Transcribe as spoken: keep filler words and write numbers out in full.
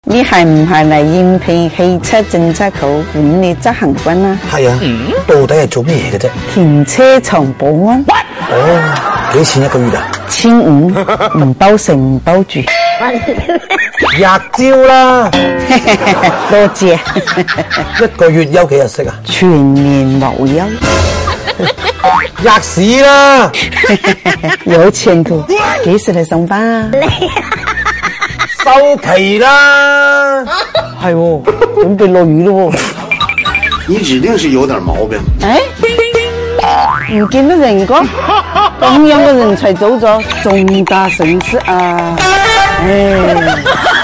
你係唔係嚟應聘汽車政策局管理執行官啊？ 係啊，到底係做咩嘢嘅啫？ 停車場保安。 哦，幾錢一個月啊？ 千五，唔包食唔包住。 日招啦， 多謝。 一個月休幾日息啊？ 全年無休。 吔屎啦！ 有前途，幾時嚟上班啊？ 收皮啦！ 係喎，準備落雨咯喎。 你指定是有點毛病。 誒，唔見得人個咁樣嘅人才走咗，重大損失啊！唉。